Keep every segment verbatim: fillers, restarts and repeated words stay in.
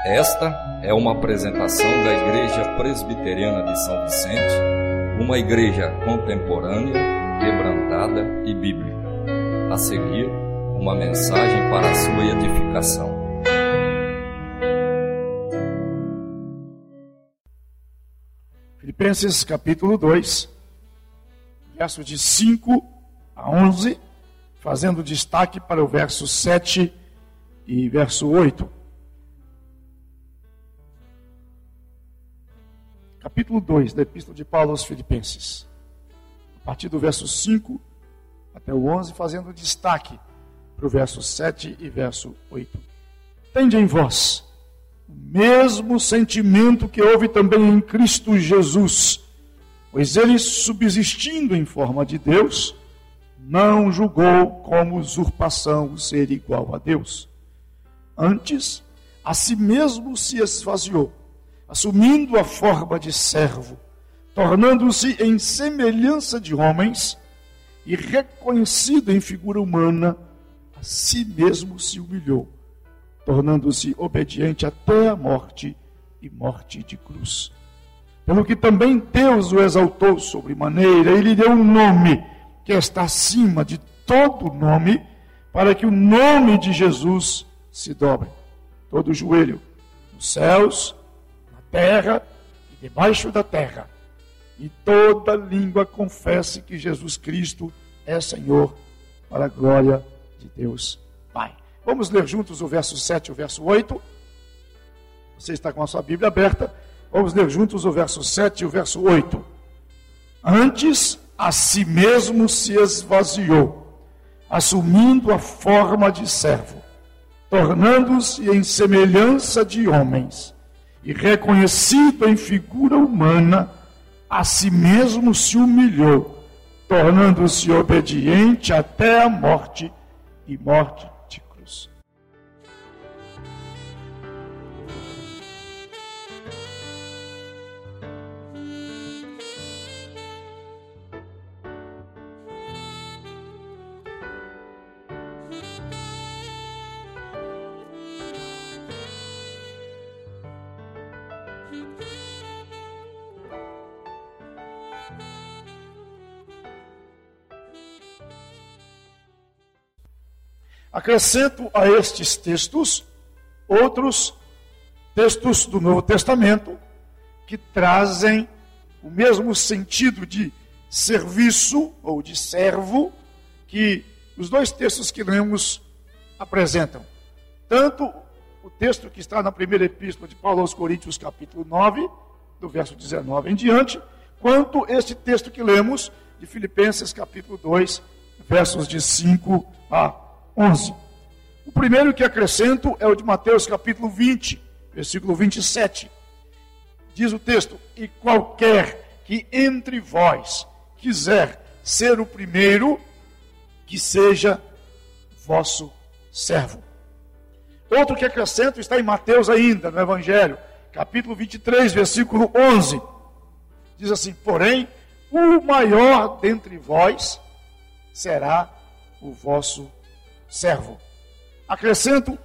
Esta é uma apresentação da Igreja Presbiteriana de São Vicente, uma igreja contemporânea, quebrantada e bíblica. A seguir, uma mensagem para a sua edificação. Filipenses capítulo dois, versos de cinco a onze, fazendo destaque para o verso sete e verso oito. Capítulo dois da Epístola de Paulo aos Filipenses, a partir do verso cinco até o onze, fazendo destaque para o verso sete e verso oito. Tende em vós o mesmo sentimento que houve também em Cristo Jesus, pois ele, subsistindo em forma de Deus, não julgou como usurpação o ser igual a Deus. Antes, a si mesmo se esvaziou, assumindo a forma de servo, tornando-se em semelhança de homens, e reconhecido em figura humana, a si mesmo se humilhou, tornando-se obediente até a morte e morte de cruz. Pelo que também Deus o exaltou sobremaneira, e lhe deu um nome que está acima de todo nome, para que o nome de Jesus se dobre todo o joelho, nos céus, na terra e debaixo da terra, e toda língua confesse que Jesus Cristo é Senhor, para a glória de Deus Pai. Vamos ler juntos o verso sete e o verso oito. Você está com a sua Bíblia aberta. Vamos ler juntos o verso sete e o verso oito. Antes, a si mesmo se esvaziou, assumindo a forma de servo, tornando-se em semelhança de homens, e reconhecido em figura humana, a si mesmo se humilhou, tornando-se obediente até a morte e morte de cruz. Acrescento a estes textos outros textos do Novo Testamento que trazem o mesmo sentido de serviço ou de servo que os dois textos que lemos apresentam. Tanto o texto que está na primeira epístola de Paulo aos Coríntios, capítulo nove, do verso dezenove em diante, quanto este texto que lemos de Filipenses, capítulo dois, versos de cinco a onze. O primeiro que acrescento é o de Mateus capítulo vinte, versículo vinte e sete. Diz o texto: e qualquer que entre vós quiser ser o primeiro, que seja vosso servo. Outro que acrescento está em Mateus ainda, no Evangelho, capítulo vinte e três, versículo onze. Diz assim: porém, o maior dentre vós será o vosso servo. Acrescento,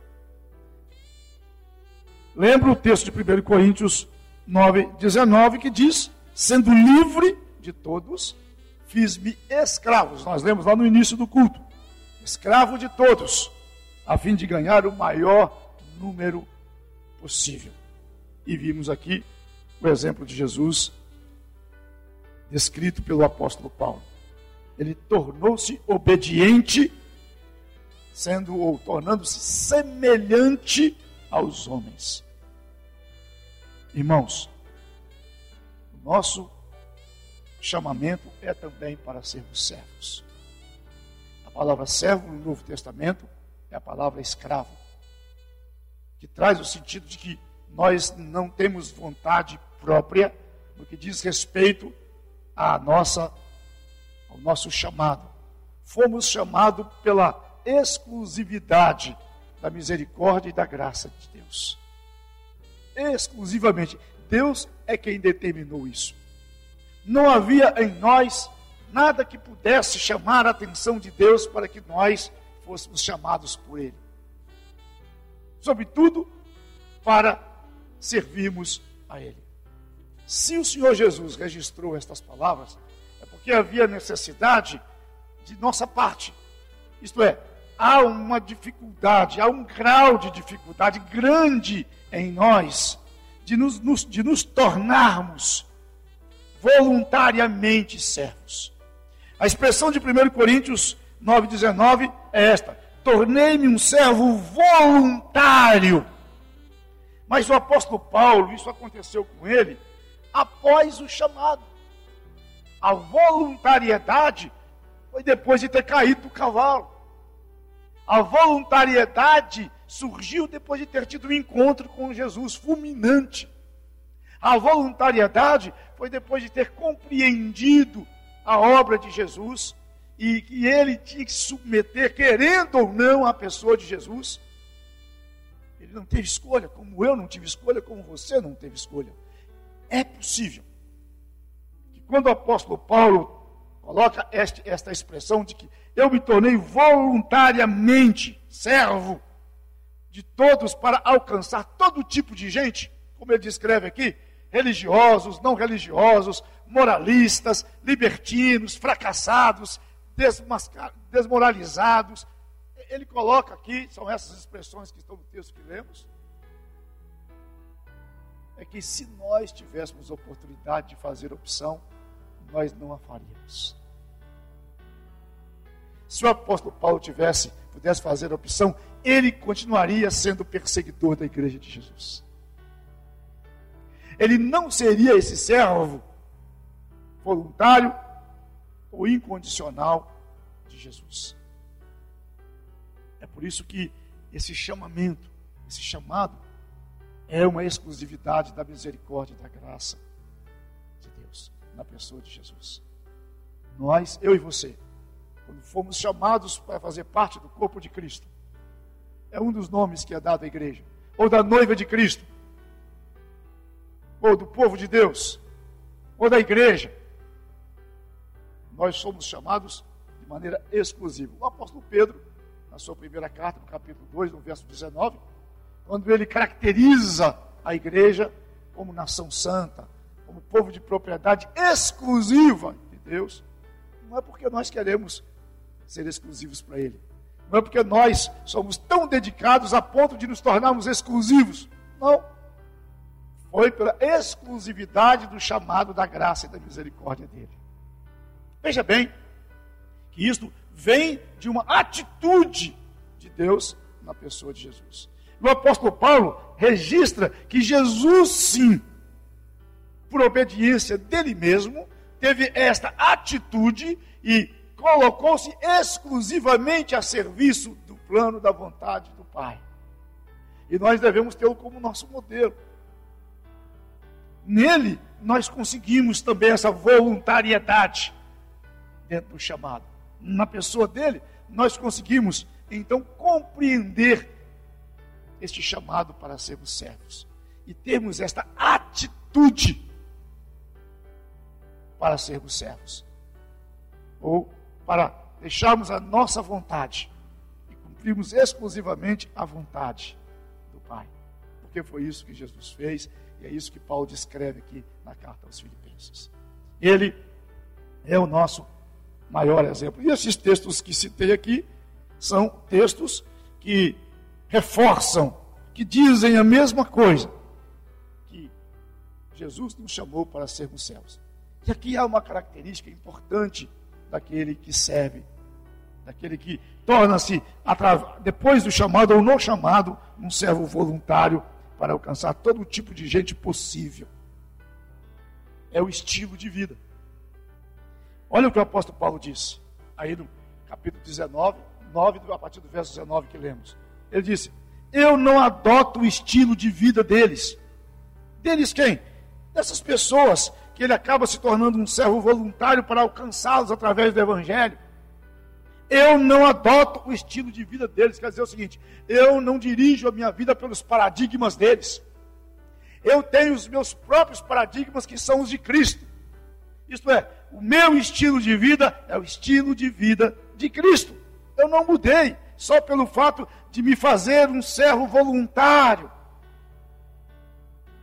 lembra o texto de primeira Coríntios nove, dezenove, que diz: sendo livre de todos, fiz-me escravos. Nós lemos lá no início do culto: escravo de todos, a fim de ganhar o maior número possível. E vimos aqui o exemplo de Jesus, descrito pelo apóstolo Paulo. Ele tornou-se obediente, sendo ou tornando-se semelhante aos homens. Irmãos, o nosso chamamento é também para sermos servos. A palavra servo no Novo Testamento é a palavra escravo, que traz o sentido de que nós não temos vontade própria no que diz respeito à nossa, ao nosso chamado. Fomos chamados pela exclusividade da misericórdia e da graça de Deus. Exclusivamente. Deus é quem determinou isso. Não havia em nós nada que pudesse chamar a atenção de Deus para que nós fôssemos chamados por Ele. Sobretudo, para servirmos a Ele. Se o Senhor Jesus registrou estas palavras, é porque havia necessidade de nossa parte. Isto é, há uma dificuldade, há um grau de dificuldade grande em nós de nos, nos, de nos tornarmos voluntariamente servos. A expressão de primeira Coríntios nove, dezenove é esta: tornei-me um servo voluntário. Mas o apóstolo Paulo, isso aconteceu com ele após o chamado. A voluntariedade foi depois de ter caído do cavalo. A voluntariedade surgiu depois de ter tido um encontro com Jesus fulminante. A voluntariedade foi depois de ter compreendido a obra de Jesus e que ele tinha que se submeter, querendo ou não, à pessoa de Jesus. Ele não teve escolha, como eu não tive escolha, como você não teve escolha. É possível que quando o apóstolo Paulo coloca esta, esta expressão de que eu me tornei voluntariamente servo de todos para alcançar todo tipo de gente, como ele descreve aqui, religiosos, não religiosos, moralistas, libertinos, fracassados, desmoralizados. Ele coloca aqui, são essas expressões que estão no texto que lemos, é que se nós tivéssemos oportunidade de fazer opção, nós não a faríamos. Se o apóstolo Paulo tivesse, pudesse fazer a opção, ele continuaria sendo perseguidor da igreja de Jesus. Ele não seria esse servo voluntário ou incondicional de Jesus. É por isso que esse chamamento, esse chamado, é uma exclusividade da misericórdia e da graça de Deus na pessoa de Jesus. Nós, eu e você, quando fomos chamados para fazer parte do corpo de Cristo, é um dos nomes que é dado à igreja, ou da noiva de Cristo, ou do povo de Deus, ou da igreja. Nós somos chamados de maneira exclusiva. O apóstolo Pedro, na sua primeira carta, no capítulo dois, no verso dezenove, quando ele caracteriza a igreja como nação santa, como povo de propriedade exclusiva de Deus, não é porque nós queremos ser exclusivos para Ele, não é porque nós somos tão dedicados a ponto de nos tornarmos exclusivos, não. Foi pela exclusividade do chamado da graça e da misericórdia dele. Veja bem, que isto vem de uma atitude de Deus na pessoa de Jesus. O apóstolo Paulo registra que Jesus, sim, por obediência dele mesmo, teve esta atitude e colocou-se exclusivamente a serviço do plano da vontade do Pai. E nós devemos tê-lo como nosso modelo. Nele, nós conseguimos também essa voluntariedade dentro do chamado. Na pessoa dele, nós conseguimos, então, compreender este chamado para sermos servos e termos esta atitude para sermos servos, ou para deixarmos a nossa vontade e cumprirmos exclusivamente a vontade do Pai, porque foi isso que Jesus fez e é isso que Paulo descreve aqui na carta aos Filipenses. Ele é o nosso maior exemplo. E esses textos que citei aqui são textos que reforçam, que dizem a mesma coisa, que Jesus nos chamou para sermos servos. E aqui há uma característica importante daquele que serve, daquele que torna-se, depois do chamado ou no chamado, um servo voluntário para alcançar todo tipo de gente possível. É o estilo de vida. Olha o que o apóstolo Paulo disse, aí no capítulo dezenove, nove, a partir do verso dezenove que lemos. Ele disse: eu não adoto o estilo de vida deles. Deles quem? Dessas pessoas que ele acaba se tornando um servo voluntário para alcançá-los através do Evangelho. Eu não adoto o estilo de vida deles. Quer dizer o seguinte: eu não dirijo a minha vida pelos paradigmas deles. Eu tenho os meus próprios paradigmas, que são os de Cristo. Isto é, o meu estilo de vida é o estilo de vida de Cristo. Eu não mudei só pelo fato de me fazer um servo voluntário.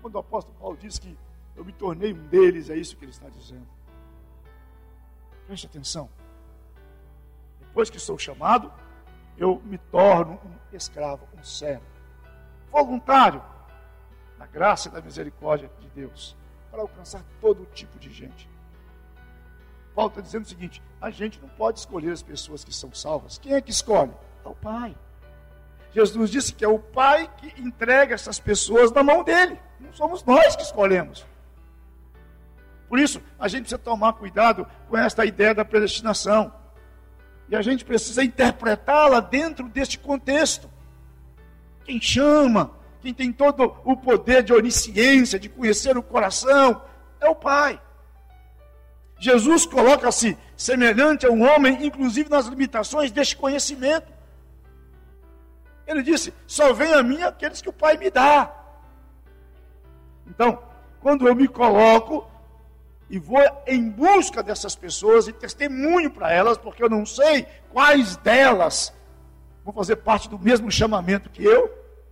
Quando o apóstolo Paulo diz que eu me tornei um deles, é isso que ele está dizendo. Preste atenção. Depois que sou chamado, eu me torno um escravo, um servo, voluntário, na graça e da misericórdia de Deus, para alcançar todo tipo de gente. Paulo está dizendo o seguinte: a gente não pode escolher as pessoas que são salvas. Quem é que escolhe? É o Pai. Jesus disse que é o Pai que entrega essas pessoas na mão dele. Não somos nós que escolhemos. Por isso, a gente precisa tomar cuidado com esta ideia da predestinação. E a gente precisa interpretá-la dentro deste contexto. Quem chama, quem tem todo o poder de onisciência, de conhecer o coração, é o Pai. Jesus coloca-se semelhante a um homem, inclusive nas limitações deste conhecimento. Ele disse: só vem a mim aqueles que o Pai me dá. Então, quando eu me coloco e vou em busca dessas pessoas e testemunho para elas, porque eu não sei quais delas vão fazer parte do mesmo chamamento que eu,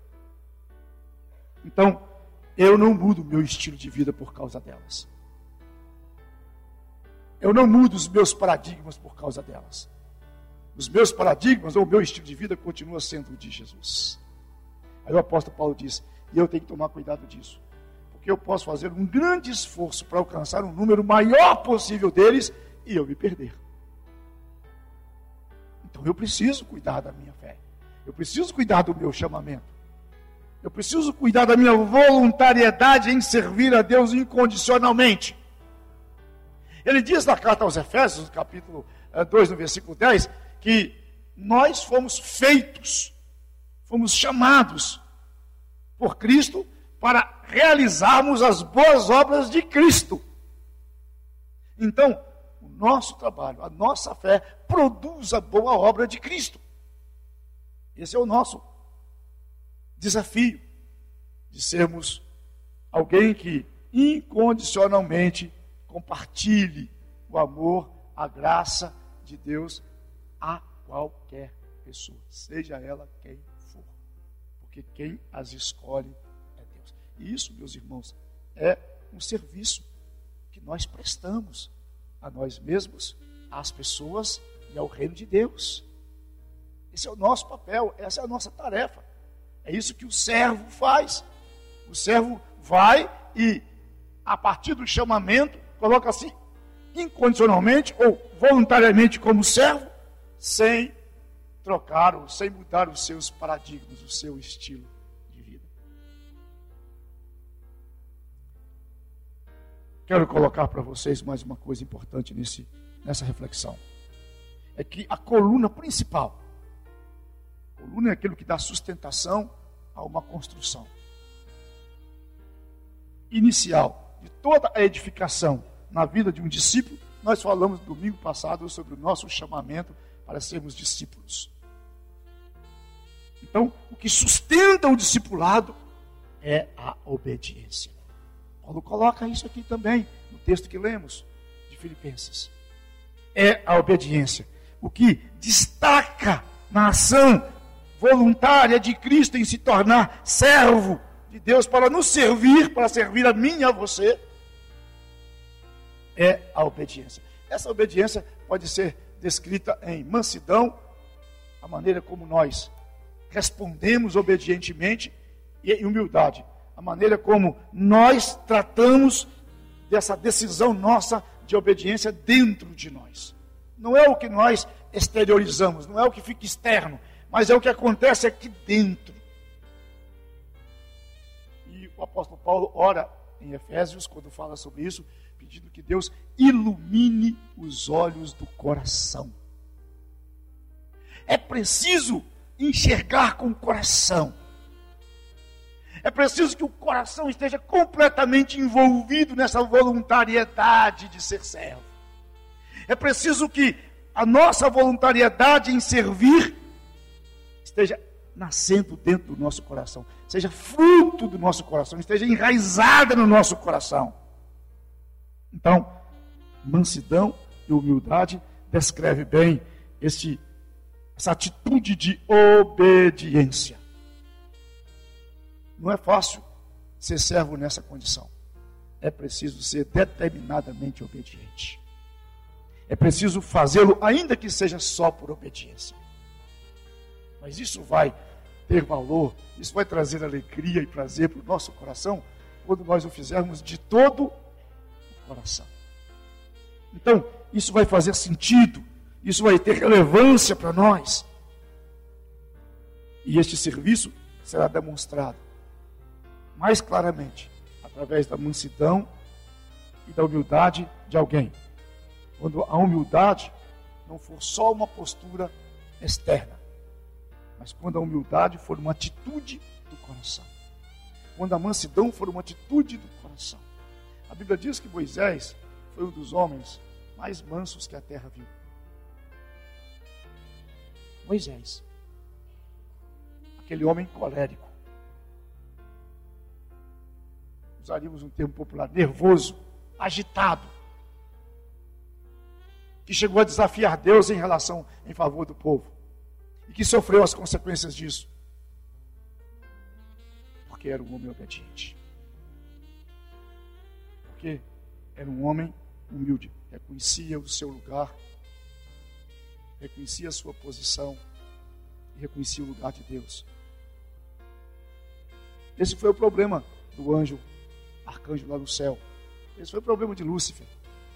então eu não mudo o meu estilo de vida por causa delas. Eu não mudo os meus paradigmas por causa delas. Os meus paradigmas, ou o meu estilo de vida, continua sendo o de Jesus. Aí o apóstolo Paulo diz: e eu tenho que tomar cuidado disso, porque eu posso fazer um grande esforço para alcançar um número maior possível deles e eu me perder. Então eu preciso cuidar da minha fé. Eu preciso cuidar do meu chamamento. Eu preciso cuidar da minha voluntariedade em servir a Deus incondicionalmente. Ele diz na carta aos Efésios, no capítulo dois, no versículo dez, que nós fomos feitos, fomos chamados por Cristo para realizarmos as boas obras de Cristo. Então, o nosso trabalho, a nossa fé, produz a boa obra de Cristo. Esse é o nosso desafio, de sermos alguém que incondicionalmente compartilhe o amor, a graça de Deus a qualquer pessoa, seja ela quem for, porque quem as escolhe é Deus. E isso, meus irmãos, é um serviço que nós prestamos a nós mesmos, às pessoas e ao reino de Deus. Esse é o nosso papel, essa é a nossa tarefa. É isso que o servo faz. O servo vai e, a partir do chamamento, coloca-se incondicionalmente ou voluntariamente como servo, sem trocar ou sem mudar os seus paradigmas, o seu estilo de vida. Quero colocar para vocês mais uma coisa importante nesse, nessa reflexão. É que a coluna principal, a coluna é aquilo que dá sustentação a uma construção inicial de toda a edificação na vida de um discípulo. Nós falamos domingo passado sobre o nosso chamamento para sermos discípulos. Então, o que sustenta o discipulado é a obediência. Paulo coloca isso aqui também no texto que lemos de Filipenses. É a obediência. O que destaca na ação voluntária de Cristo em se tornar servo de Deus para nos servir, para servir a mim e a você, é a obediência. Essa obediência pode ser descrita em mansidão, a maneira como nós respondemos obedientemente, e em humildade, a maneira como nós tratamos dessa decisão nossa de obediência dentro de nós. Não é o que nós exteriorizamos, não é o que fica externo, mas é o que acontece aqui dentro. E o apóstolo Paulo ora em Efésios, quando fala sobre isso, pedindo que Deus ilumine os olhos do coração. É preciso enxergar com o coração. É preciso que o coração esteja completamente envolvido nessa voluntariedade de ser servo. É preciso que a nossa voluntariedade em servir esteja nascendo dentro do nosso coração, seja fruto do nosso coração, esteja enraizada no nosso coração. Então, mansidão e humildade descreve bem esse, essa atitude de obediência. Não é fácil ser servo nessa condição? É preciso ser determinadamente obediente. É preciso fazê-lo, ainda que seja só por obediência. Mas isso vai ter valor, isso vai trazer alegria e prazer para o nosso coração, quando nós o fizermos de todo o coração. Então, isso vai fazer sentido, isso vai ter relevância para nós. E este serviço será demonstrado mais claramente através da mansidão e da humildade de alguém. Quando a humildade não for só uma postura externa, mas quando a humildade for uma atitude do coração. Quando a mansidão for uma atitude do coração. A Bíblia diz que Moisés foi um dos homens mais mansos que a terra viu. Moisés. Aquele homem colérico. Usaríamos um termo popular, nervoso, agitado. Que chegou a desafiar Deus em relação, em favor do povo. E que sofreu as consequências disso. Porque era um homem obediente. Porque era um homem humilde. Reconhecia o seu lugar. Reconhecia a sua posição. E reconhecia o lugar de Deus. Esse foi o problema do anjo, arcanjo lá no céu. Esse foi o problema de Lúcifer.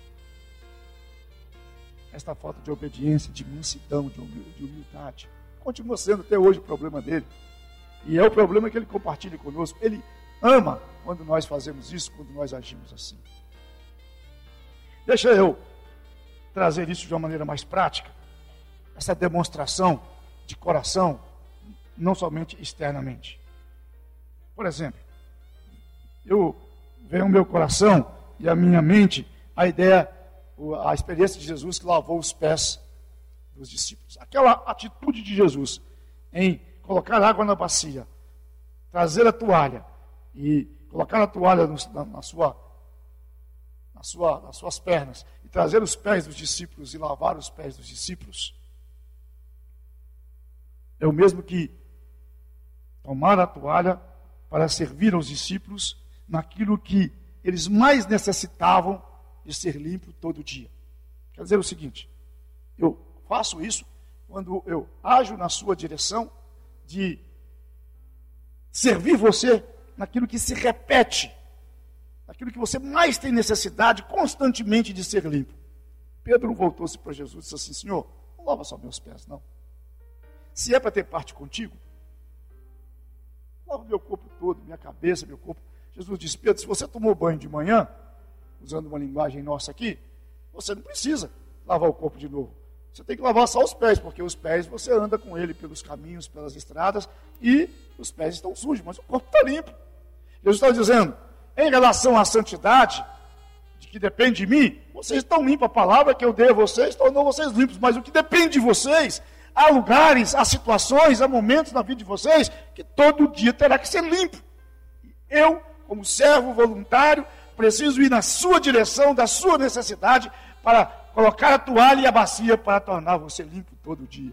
Esta falta de obediência, de mansidão, de humildade. Continua sendo até hoje o problema dele. E é o problema que ele compartilha conosco. Ele ama quando nós fazemos isso, quando nós agimos assim. Deixa eu trazer isso de uma maneira mais prática. Essa demonstração de coração, não somente externamente. Por exemplo, eu vejo o meu coração e a minha mente a ideia, a experiência de Jesus que lavou os pés dos discípulos. Aquela atitude de Jesus em colocar água na bacia, trazer a toalha e colocar a toalha no, na, na sua, na sua, nas suas pernas e trazer os pés dos discípulos e lavar os pés dos discípulos, é o mesmo que tomar a toalha para servir aos discípulos naquilo que eles mais necessitavam de ser limpo todo dia. Quer dizer o seguinte, eu faço isso quando eu ajo na sua direção de servir você naquilo que se repete, naquilo que você mais tem necessidade constantemente de ser limpo. Pedro voltou-se para Jesus e disse assim, Senhor, não lava só meus pés, não. Se é para ter parte contigo, lava meu corpo todo, minha cabeça, meu corpo. Jesus disse, Pedro, se você tomou banho de manhã, usando uma linguagem nossa aqui, você não precisa lavar o corpo de novo. Você tem que lavar só os pés, porque os pés você anda com ele pelos caminhos, pelas estradas, e os pés estão sujos, mas o corpo está limpo. Jesus está dizendo, em relação à santidade, de que depende de mim, vocês estão limpos, a palavra que eu dei a vocês tornou vocês limpos, mas o que depende de vocês, há lugares, há situações, há momentos na vida de vocês, que todo dia terá que ser limpo. Eu, como servo voluntário, preciso ir na sua direção, da sua necessidade, para colocar a toalha e a bacia para tornar você limpo todo dia.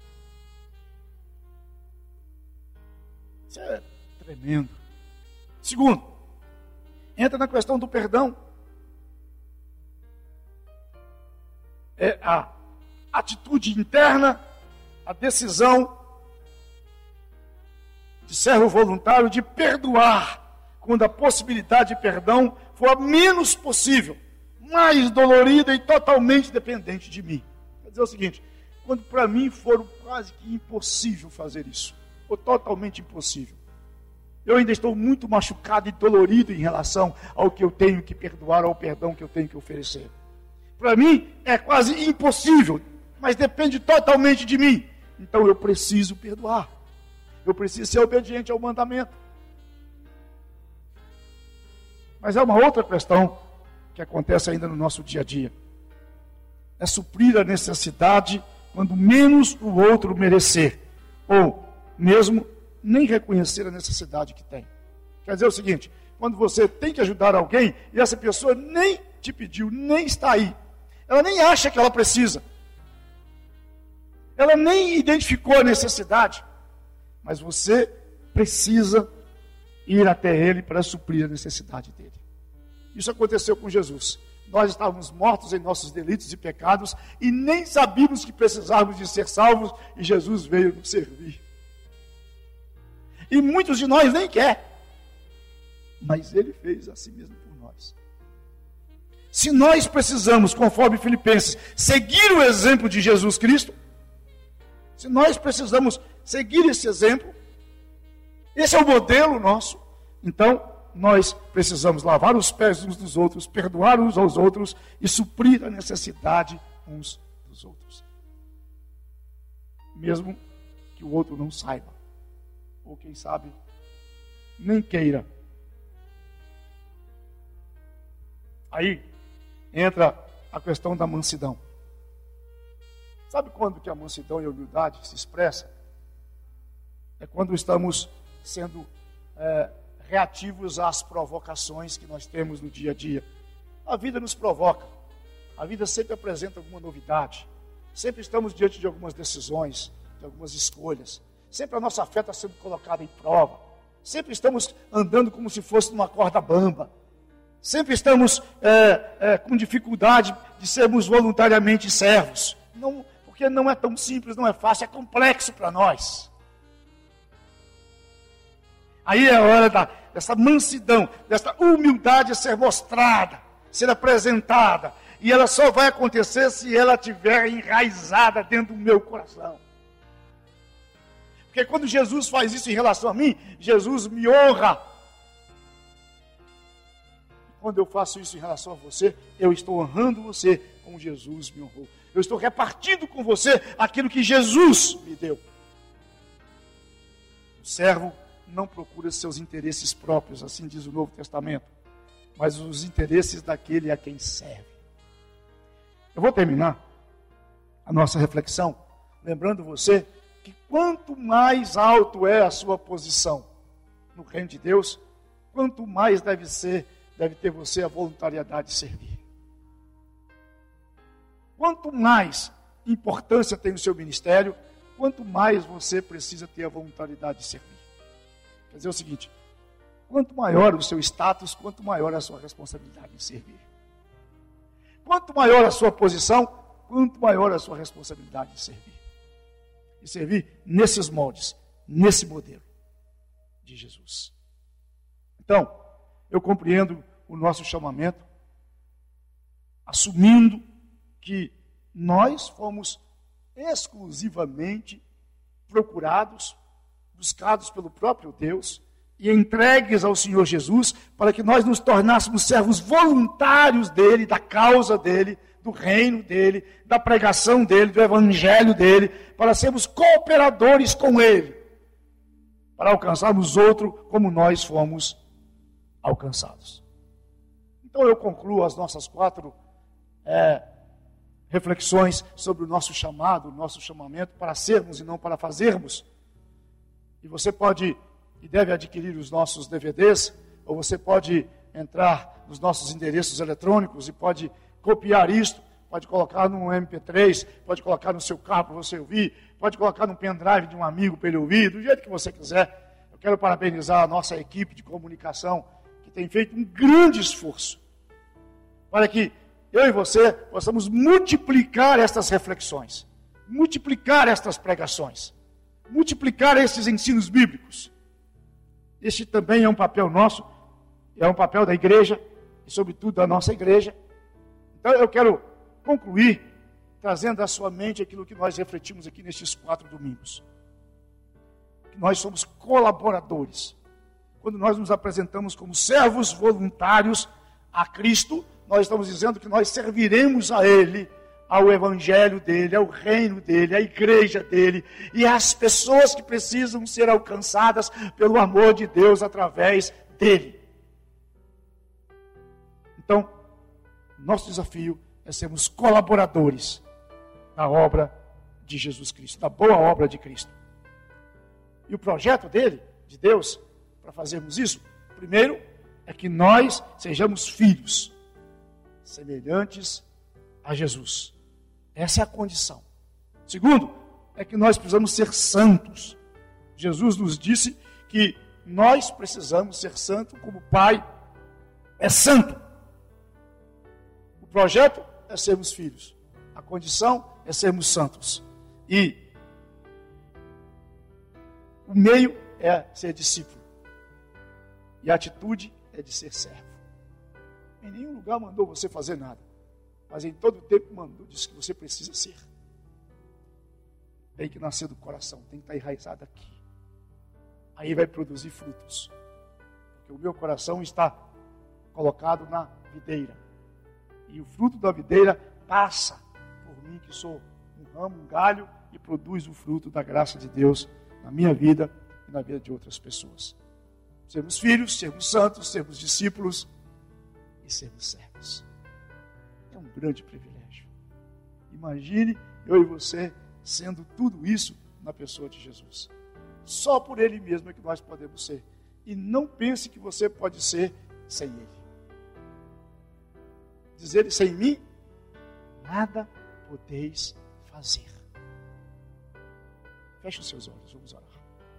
Isso é tremendo. Segundo, entra na questão do perdão. É a atitude interna, a decisão de servo voluntário de perdoar quando a possibilidade de perdão for a menos possível, mais dolorida e totalmente dependente de mim. Quer dizer o seguinte, quando para mim for quase que impossível fazer isso, ou totalmente impossível, eu ainda estou muito machucado e dolorido em relação ao que eu tenho que perdoar, ao perdão que eu tenho que oferecer. Para mim é quase impossível, mas depende totalmente de mim. Então eu preciso perdoar. Eu preciso ser obediente ao mandamento. Mas há uma outra questão que acontece ainda no nosso dia a dia. É suprir a necessidade quando menos o outro merecer. Ou mesmo nem reconhecer a necessidade que tem. Quer dizer o seguinte, quando você tem que ajudar alguém e essa pessoa nem te pediu, nem está aí. Ela nem acha que ela precisa. Ela nem identificou a necessidade. Mas você precisa ir até Ele para suprir a necessidade dele. Isso aconteceu com Jesus. Nós estávamos mortos em nossos delitos e pecados e nem sabíamos que precisávamos de ser salvos, e Jesus veio nos servir. E muitos de nós nem quer, mas Ele fez a si mesmo por nós. Se nós precisamos, conforme Filipenses, seguir o exemplo de Jesus Cristo, se nós precisamos seguir esse exemplo, esse é o modelo nosso, então nós precisamos lavar os pés uns dos outros, perdoar uns aos outros e suprir a necessidade uns dos outros. Mesmo que o outro não saiba, ou quem sabe, nem queira. Aí entra a questão da mansidão. Sabe quando que a mansidão e a humildade se expressa? É quando estamos sendo é, reativos às provocações que nós temos no dia a dia. A vida nos provoca. A vida sempre apresenta alguma novidade. Sempre estamos diante de algumas decisões, de algumas escolhas. Sempre a nossa fé está sendo colocada em prova. Sempre estamos andando como se fosse numa corda bamba. Sempre estamos é, é, com dificuldade de sermos voluntariamente servos. Não, porque não é tão simples, não é fácil, é complexo para nós. Aí é a hora da, dessa mansidão, dessa humildade ser mostrada, ser apresentada. E ela só vai acontecer se ela estiver enraizada dentro do meu coração. Porque quando Jesus faz isso em relação a mim, Jesus me honra. Quando eu faço isso em relação a você, eu estou honrando você como Jesus me honrou. Eu estou repartindo com você aquilo que Jesus me deu. O servo não procura seus interesses próprios, assim diz o Novo Testamento, mas os interesses daquele a quem serve. Eu vou terminar a nossa reflexão lembrando você que quanto mais alto é a sua posição no reino de Deus, quanto mais deve ser, deve ter você a voluntariedade de servir. Quanto mais importância tem o seu ministério, quanto mais você precisa ter a voluntariedade de servir. Quer dizer o seguinte, quanto maior o seu status, quanto maior a sua responsabilidade em servir. Quanto maior a sua posição, quanto maior a sua responsabilidade em servir. E servir nesses moldes, nesse modelo de Jesus. Então, eu compreendo o nosso chamamento, assumindo que nós fomos exclusivamente procurados, buscados pelo próprio Deus e entregues ao Senhor Jesus para que nós nos tornássemos servos voluntários dele, da causa dele, do reino dele, da pregação dele, do evangelho dele, para sermos cooperadores com ele, para alcançarmos outro como nós fomos alcançados. Então eu concluo as nossas quatro é, reflexões sobre o nosso chamado, o nosso chamamento para sermos e não para fazermos. E você pode e deve adquirir os nossos D V Ds, ou você pode entrar nos nossos endereços eletrônicos e pode copiar isto, pode colocar num M P três, pode colocar no seu carro para você ouvir, pode colocar no pendrive de um amigo para ele ouvir, do jeito que você quiser. Eu quero parabenizar a nossa equipe de comunicação, que tem feito um grande esforço para que eu e você possamos multiplicar estas reflexões, multiplicar estas pregações, multiplicar esses ensinos bíblicos. Este também é um papel nosso, é um papel da igreja, e sobretudo da nossa igreja. Então eu quero concluir trazendo à sua mente aquilo que nós refletimos aqui nestes quatro domingos. Que nós somos colaboradores. Quando nós nos apresentamos como servos voluntários a Cristo, nós estamos dizendo que nós serviremos a Ele, ao evangelho dele, ao reino dele, à igreja dele e às pessoas que precisam ser alcançadas pelo amor de Deus através dele. Então, nosso desafio é sermos colaboradores da obra de Jesus Cristo, da boa obra de Cristo. E o projeto dele, de Deus, para fazermos isso, primeiro, é que nós sejamos filhos semelhantes a Jesus. Essa é a condição. Segundo, é que nós precisamos ser santos. Jesus nos disse que nós precisamos ser santos como o Pai é santo. O projeto é sermos filhos. A condição é sermos santos. E o meio é ser discípulo. E a atitude é de ser servo. Em nenhum lugar mandou você fazer nada. Mas em todo tempo mandou, disse que você precisa ser. Tem que nascer do coração, tem que estar enraizado aqui. Aí vai produzir frutos. Porque o meu coração está colocado na videira. E o fruto da videira passa por mim, que sou um ramo, um galho, e produz o fruto da graça de Deus na minha vida e na vida de outras pessoas. Sermos filhos, sermos santos, sermos discípulos e sermos servos. É um grande privilégio. Imagine eu e você sendo tudo isso na pessoa de Jesus. Só por Ele mesmo é que nós podemos ser. E não pense que você pode ser sem Ele. Diz Ele, sem mim, nada podeis fazer. Feche os seus olhos, vamos orar.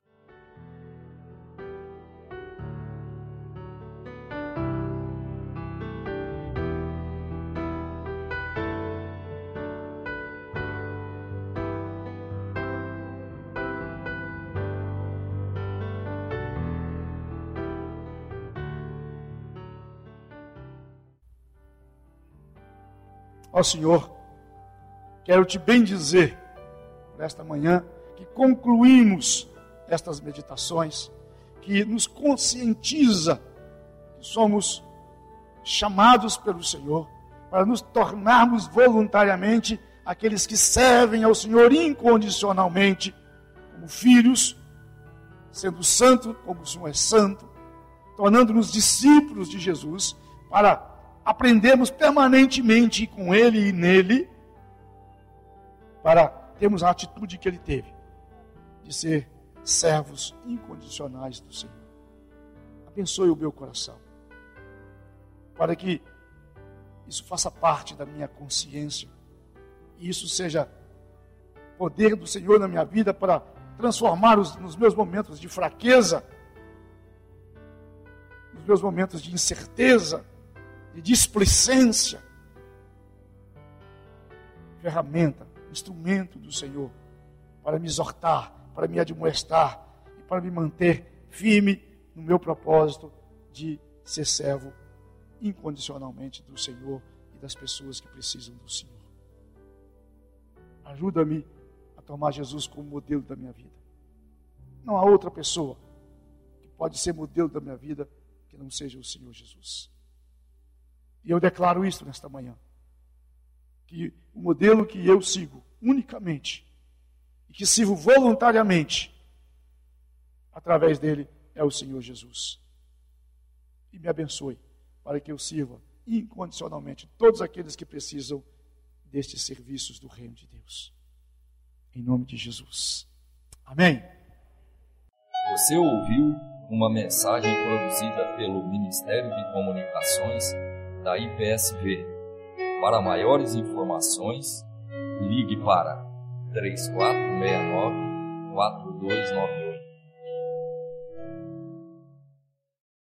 Ó Senhor, quero te bendizer nesta manhã, que concluímos estas meditações, que nos conscientiza que somos chamados pelo Senhor para nos tornarmos voluntariamente aqueles que servem ao Senhor incondicionalmente, como filhos, sendo santo como o Senhor é santo, tornando-nos discípulos de Jesus, para aprendermos permanentemente com Ele e nele, para termos a atitude que Ele teve, de ser servos incondicionais do Senhor. Abençoe o meu coração, para que isso faça parte da minha consciência, e isso seja poder do Senhor na minha vida, para transformar os, nos meus momentos de fraqueza, nos meus momentos de incerteza, de displicência, ferramenta, instrumento do Senhor, para me exortar, para me admoestar e para me manter firme no meu propósito de ser servo incondicionalmente do Senhor e das pessoas que precisam do Senhor. Ajuda-me a tomar Jesus como modelo da minha vida. Não há outra pessoa que pode ser modelo da minha vida que não seja o Senhor Jesus. E eu declaro isso nesta manhã, que o modelo que eu sigo unicamente, e que sirvo voluntariamente, através dele, é o Senhor Jesus. E me abençoe, para que eu sirva incondicionalmente todos aqueles que precisam destes serviços do reino de Deus. Em nome de Jesus. Amém. Você ouviu uma mensagem produzida pelo Ministério de Comunicações da I P S V. Para maiores informações, ligue para três quatro seis nove, quatro dois nove um.